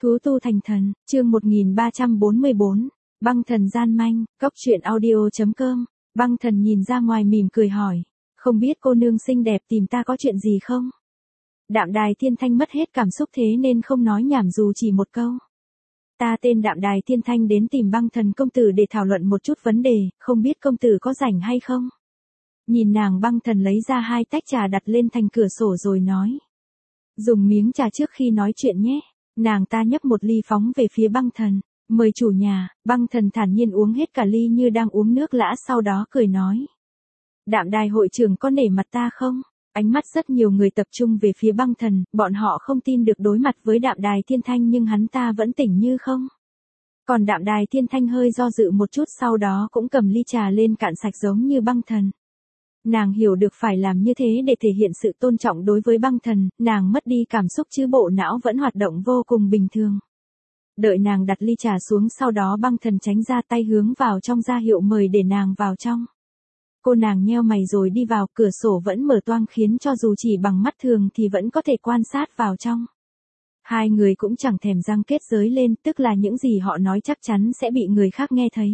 Thú tu thành thần, chương 1344, băng thần gian manh, góc truyện audio.com, băng thần nhìn ra ngoài mỉm cười hỏi, không biết cô nương xinh đẹp tìm ta có chuyện gì không? Đạm Đài Thiên Thanh mất hết cảm xúc thế nên không nói nhảm dù chỉ một câu. Ta tên Đạm Đài Thiên Thanh đến tìm băng thần công tử để thảo luận một chút vấn đề, không biết công tử có rảnh hay không? Nhìn nàng băng thần lấy ra 2 tách trà đặt lên thành cửa sổ rồi nói. Dùng miếng trà trước khi nói chuyện nhé. Nàng ta nhấp một ly phóng về phía băng thần, mời chủ nhà. Băng thần thản nhiên uống hết cả ly như đang uống nước lã, sau đó cười nói. Đạm Đài hội trưởng có nể mặt ta không? Ánh mắt rất nhiều người tập trung về phía băng thần, bọn họ không tin được đối mặt với Đạm Đài Thiên Thanh nhưng hắn ta vẫn tỉnh như không. Còn Đạm Đài Thiên Thanh hơi do dự một chút, sau đó cũng cầm ly trà lên cạn sạch giống như băng thần. Nàng hiểu được phải làm như thế để thể hiện sự tôn trọng đối với băng thần, nàng mất đi cảm xúc chứ bộ não vẫn hoạt động vô cùng bình thường. Đợi nàng đặt ly trà xuống, sau đó băng thần tránh ra, tay hướng vào trong ra hiệu mời để nàng vào trong. Cô nàng nheo mày rồi đi vào, cửa sổ vẫn mở toang khiến cho dù chỉ bằng mắt thường thì vẫn có thể quan sát vào trong. Hai người cũng chẳng thèm răng kết giới lên, tức là những gì họ nói chắc chắn sẽ bị người khác nghe thấy.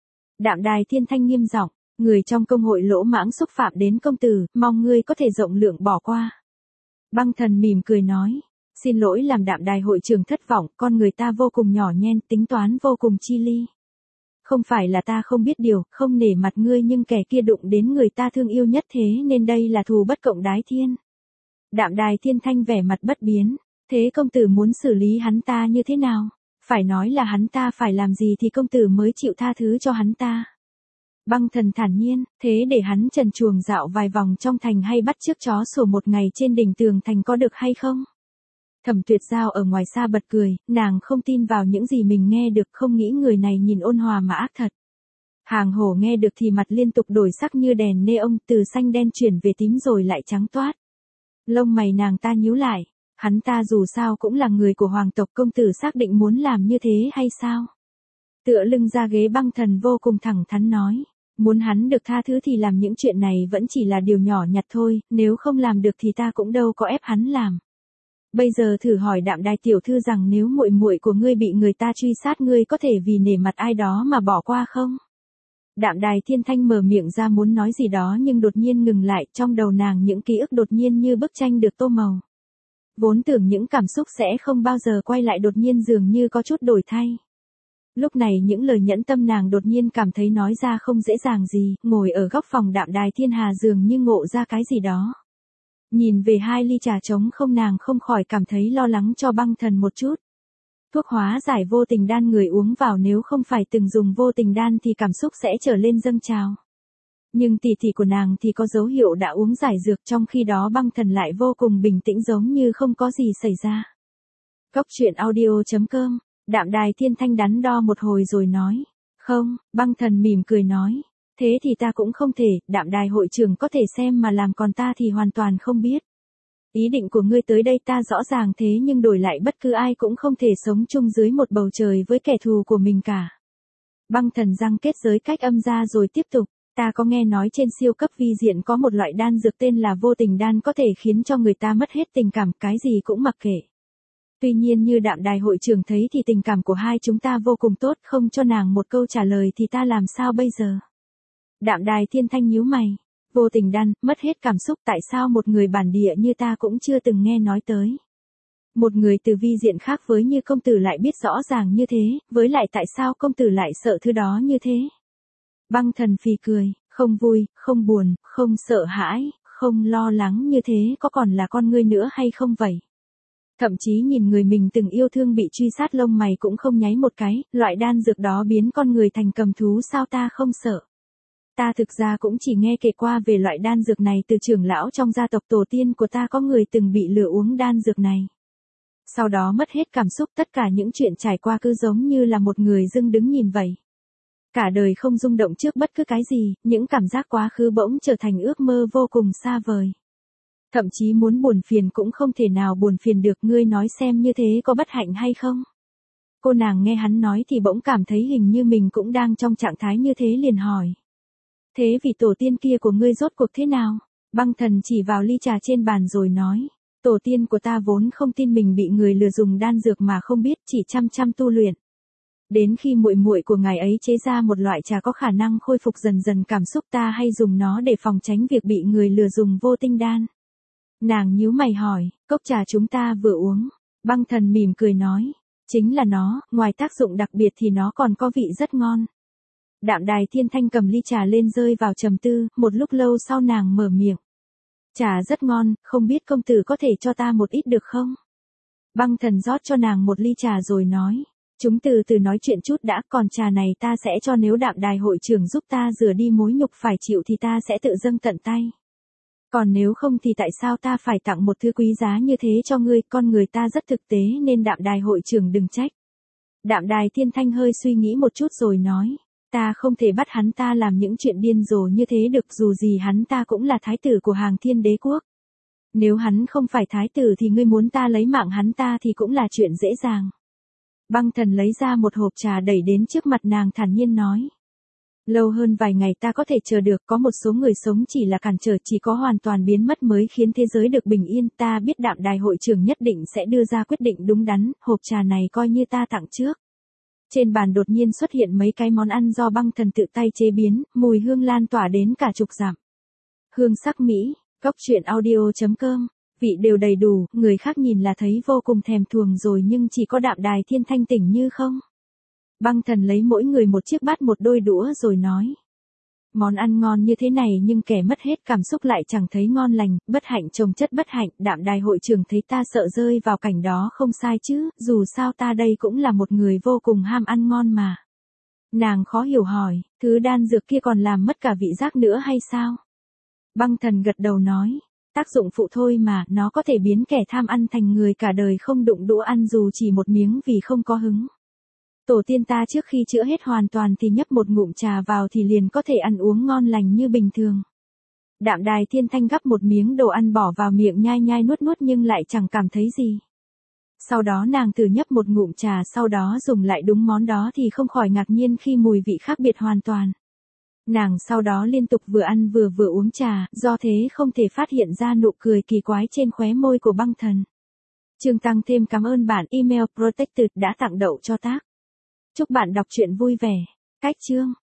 Đạm Đài Thiên Thanh nghiêm giọng. Người trong công hội lỗ mãng xúc phạm đến công tử, mong ngươi có thể rộng lượng bỏ qua. Băng thần mỉm cười nói, xin lỗi làm Đạm Đài hội trưởng thất vọng, con người ta vô cùng nhỏ nhen, tính toán vô cùng chi ly. Không phải là ta không biết điều, không nể mặt ngươi, nhưng kẻ kia đụng đến người ta thương yêu nhất, thế nên đây là thù bất cộng đái thiên. Đạm Đài Thiên Thanh vẻ mặt bất biến, thế công tử muốn xử lý hắn ta như thế nào? Phải nói là hắn ta phải làm gì thì công tử mới chịu tha thứ cho hắn ta. Băng thần thản nhiên, thế để hắn trần truồng dạo vài vòng trong thành hay bắt chước chó sủa một ngày trên đỉnh tường thành có được hay không? Thẩm Tuyệt Giao ở ngoài xa bật cười, nàng không tin vào những gì mình nghe được, không nghĩ người này nhìn ôn hòa mà ác thật. Hàng Hổ nghe được thì mặt liên tục đổi sắc như đèn neon, từ xanh đen chuyển về tím rồi lại trắng toát. Lông mày nàng ta nhíu lại, hắn ta dù sao cũng là người của hoàng tộc, công tử xác định muốn làm như thế hay sao? Tựa lưng ra ghế, băng thần vô cùng thẳng thắn nói. Muốn hắn được tha thứ thì làm những chuyện này vẫn chỉ là điều nhỏ nhặt thôi, nếu không làm được thì ta cũng đâu có ép hắn làm. Bây giờ thử hỏi Đạm Đài tiểu thư rằng nếu muội muội của ngươi bị người ta truy sát, ngươi có thể vì nể mặt ai đó mà bỏ qua không? Đạm Đài Thiên Thanh mở miệng ra muốn nói gì đó nhưng đột nhiên ngừng lại, trong đầu nàng những ký ức đột nhiên như bức tranh được tô màu. Vốn tưởng những cảm xúc sẽ không bao giờ quay lại đột nhiên dường như có chút đổi thay. Lúc này những lời nhẫn tâm nàng đột nhiên cảm thấy nói ra không dễ dàng gì, ngồi ở góc phòng Đạm Đài Thiên Hà dường như ngộ ra cái gì đó. Nhìn về 2 ly trà trống không, nàng không khỏi cảm thấy lo lắng cho băng thần một chút. Thuốc hóa giải vô tình đan người uống vào nếu không phải từng dùng vô tình đan thì cảm xúc sẽ trở lên dâng trào. Nhưng tỷ tỷ của nàng thì có dấu hiệu đã uống giải dược, trong khi đó băng thần lại vô cùng bình tĩnh giống như không có gì xảy ra. Góc truyện audio.com. Đạm Đài Thiên Thanh đắn đo một hồi rồi nói. Không, băng thần mỉm cười nói. Thế thì ta cũng không thể, Đạm Đài hội trưởng có thể xem mà làm, còn ta thì hoàn toàn không biết. Ý định của ngươi tới đây ta rõ ràng, thế nhưng đổi lại bất cứ ai cũng không thể sống chung dưới một bầu trời với kẻ thù của mình cả. Băng thần răng kết giới cách âm ra rồi tiếp tục. Ta có nghe nói trên siêu cấp vi diện có một loại đan dược tên là vô tình đan, có thể khiến cho người ta mất hết tình cảm, cái gì cũng mặc kệ. Tuy nhiên như Đạm Đài hội trưởng thấy thì tình cảm của hai chúng ta vô cùng tốt, không cho nàng một câu trả lời thì ta làm sao bây giờ? Đạm Đài Thiên Thanh nhíu mày. Vô tình đan, mất hết cảm xúc, tại sao một người bản địa như ta cũng chưa từng nghe nói tới? Một người từ vi diện khác với như công tử lại biết rõ ràng như thế, với lại tại sao công tử lại sợ thứ đó như thế? Băng thần phì cười, không vui, không buồn, không sợ hãi, không lo lắng như thế có còn là con ngươi nữa hay không vậy? Thậm chí nhìn người mình từng yêu thương bị truy sát, lông mày cũng không nháy một cái, loại đan dược đó biến con người thành cầm thú sao ta không sợ. Ta thực ra cũng chỉ nghe kể qua về loại đan dược này từ trưởng lão trong gia tộc tổ tiên của ta, có người từng bị lừa uống đan dược này. Sau đó mất hết cảm xúc, tất cả những chuyện trải qua cứ giống như là một người dưng đứng nhìn vậy. Cả đời không rung động trước bất cứ cái gì, những cảm giác quá khứ bỗng trở thành ước mơ vô cùng xa vời. Thậm chí muốn buồn phiền cũng không thể nào buồn phiền được, ngươi nói xem như thế có bất hạnh hay không? Cô nàng nghe hắn nói thì bỗng cảm thấy hình như mình cũng đang trong trạng thái như thế, liền hỏi. Thế vị tổ tiên kia của ngươi rốt cuộc thế nào? Băng thần chỉ vào ly trà trên bàn rồi nói. Tổ tiên của ta vốn không tin mình bị người lừa dùng đan dược mà không biết, chỉ chăm chăm tu luyện. Đến khi muội muội của ngài ấy chế ra một loại trà có khả năng khôi phục dần dần cảm xúc, ta hay dùng nó để phòng tránh việc bị người lừa dùng vô tinh đan. Nàng nhíu mày hỏi, cốc trà chúng ta vừa uống. Băng Thần mỉm cười nói, chính là nó, ngoài tác dụng đặc biệt thì nó còn có vị rất ngon. Đạm Đài Thiên Thanh cầm ly trà lên rơi vào trầm tư, một lúc lâu sau nàng mở miệng. Trà rất ngon, không biết công tử có thể cho ta một ít được không? Băng Thần rót cho nàng một ly trà rồi nói. Chúng từ từ nói chuyện chút đã, còn trà này ta sẽ cho, nếu Đạm Đài hội trưởng giúp ta rửa đi mối nhục phải chịu thì ta sẽ tự dâng tận tay. Còn nếu không thì tại sao ta phải tặng một thứ quý giá như thế cho ngươi, con người ta rất thực tế nên Đạm Đài hội trưởng đừng trách. Đạm Đài Thiên Thanh hơi suy nghĩ một chút rồi nói, ta không thể bắt hắn ta làm những chuyện điên rồ như thế được, dù gì hắn ta cũng là thái tử của Hàng Thiên Đế quốc. Nếu hắn không phải thái tử thì ngươi muốn ta lấy mạng hắn ta thì cũng là chuyện dễ dàng. Băng Thần lấy ra một hộp trà đẩy đến trước mặt nàng thản nhiên nói. Lâu hơn vài ngày ta có thể chờ được, có một số người sống chỉ là cản trở, chỉ có hoàn toàn biến mất mới khiến thế giới được bình yên, ta biết Đạm Đài hội trưởng nhất định sẽ đưa ra quyết định đúng đắn, hộp trà này coi như ta tặng trước. Trên bàn đột nhiên xuất hiện mấy cái món ăn do Băng Thần tự tay chế biến, mùi hương lan tỏa đến cả chục dặm. Hương sắc mỹ, coctruyện.audio.com. Vị đều đầy đủ, người khác nhìn là thấy vô cùng thèm thuồng rồi nhưng chỉ có Đạm Đài Thiên Thanh tỉnh như không. Băng Thần lấy mỗi người một chiếc bát một đôi đũa rồi nói. Món ăn ngon như thế này nhưng kẻ mất hết cảm xúc lại chẳng thấy ngon lành, bất hạnh chồng chất bất hạnh, Đạm Đài hội trưởng thấy ta sợ rơi vào cảnh đó không sai chứ, dù sao ta đây cũng là một người vô cùng ham ăn ngon mà. Nàng khó hiểu hỏi, thứ đan dược kia còn làm mất cả vị giác nữa hay sao? Băng Thần gật đầu nói. Tác dụng phụ thôi mà, nó có thể biến kẻ tham ăn thành người cả đời không đụng đũa ăn dù chỉ một miếng vì không có hứng. Tổ tiên ta trước khi chữa hết hoàn toàn thì nhấp một ngụm trà vào thì liền có thể ăn uống ngon lành như bình thường. Đạm Đài Thiên Thanh gắp một miếng đồ ăn bỏ vào miệng nhai nhai nuốt nuốt nhưng lại chẳng cảm thấy gì. Sau đó nàng thử nhấp một ngụm trà, sau đó dùng lại đúng món đó thì không khỏi ngạc nhiên khi mùi vị khác biệt hoàn toàn. Nàng sau đó liên tục vừa ăn vừa uống trà, do thế không thể phát hiện ra nụ cười kỳ quái trên khóe môi của Băng Thần. Chương tăng thêm cảm ơn bạn email protected đã tặng đậu cho tác. Chúc bạn đọc truyện vui vẻ. Cách chương.